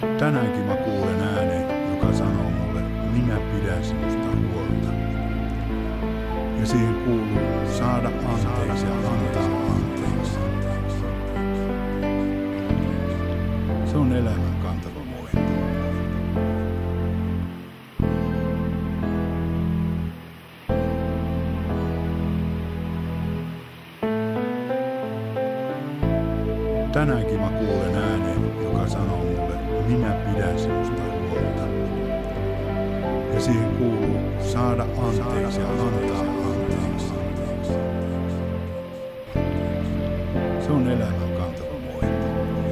Tänäänkin mä kuulen äänen, joka sanoo mulle, minä pidän sinusta huolta. Ja siihen kuuluu saada anteeksi ja antaa anteeksi. Se on elämän kantava voima. Tänäänkin mä kuulen äänen, joka sanoo mulle, minä pidän sinusta huolta. Ja siihen kuuluu saada anteeksi ja antaa anteeksi. Se on elämän kantava voima.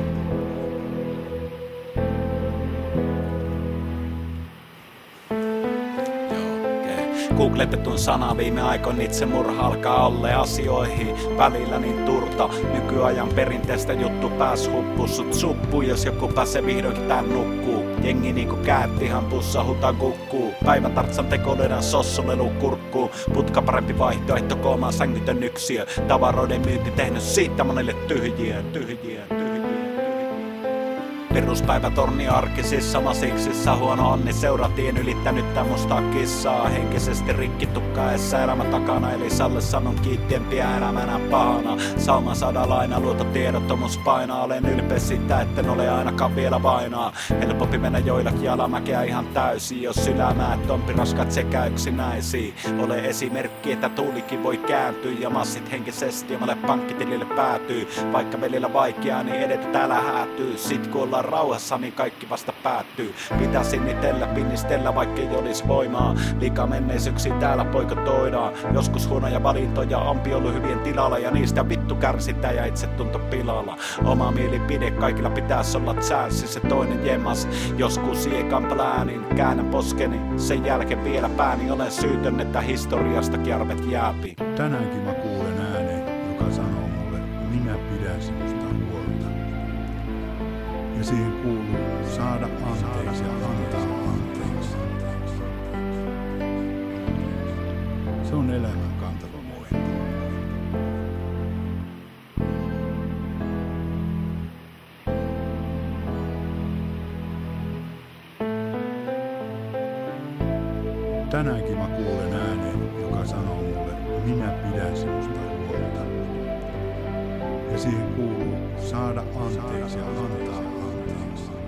Googletetun sana viime aikoina itsemurha alkaa olle asioihin välillä niin turta. Nykyajan perinteistä juttu pääs huppussut suppu, jos joku pääsee vihdoinkin tän nukkuu. Jengi niinku käättihan pussa huta kukkuu. Päivätartsan tekolyödään sossulelu kurkkuu. Putka parempi vaihtoehto koomaan sängytön yksiö. Tavaroiden myynti tehnyt siitä monelle tyhjiä. Peruspäivätorni arkisissa masiksissa, huono onni seuratien ylittänyttä mustaa kissaa. Henkisesti rikkitukkaessa elämä takana, eli Salle sanon kiittiempiä elämänä pahana. Sauma sadalaina, luototiedottomuus painaa, olen ylpeä sitä, etten ole ainakaan vielä vainaa. Helpompi mennä joillakin alamäkeä ihan täysin, jos ylämäät on raskat sekä yksinäisiä. Ole esimerkki, että tuulikin voi kääntyä ja massit henkisesti omalle pankkitilille päätyy. Vaikka välillä vaikeaa, niin edetä täällä häätyy. Sit kun ollaan rauhassa, niin kaikki vasta päättyy. Pitää sinnitellä, pinnistellä, vaikkei olis voimaa. Liikaa menneisyyksiä täällä poikotoidaan. Joskus huonoja valintoja ampi ollut hyvien tilalla, ja niistä vittu kärsitään ja itse tunto pilalla. Oma mielipide, kaikilla pitäis olla chanssi, se toinen jemas. Joskus siekan pläänin, käännän poskeni, sen jälkeen vielä pääni. Olen syytön, että historiasta kärvet jääpi. Tänäänkin mä kuulen äänen, joka sanoo mulle, minä pidän sinusta huolta. Ja siihen kuuluu saada anteeksi ja antaa anteeksi. Se on elämän kantava voima. Tänäänkin mä kuulen äänen, joka sanoo mulle, minä pidän sinusta huolta. Ja siihen kuuluu saada anteeksi ja antaa anteeksi.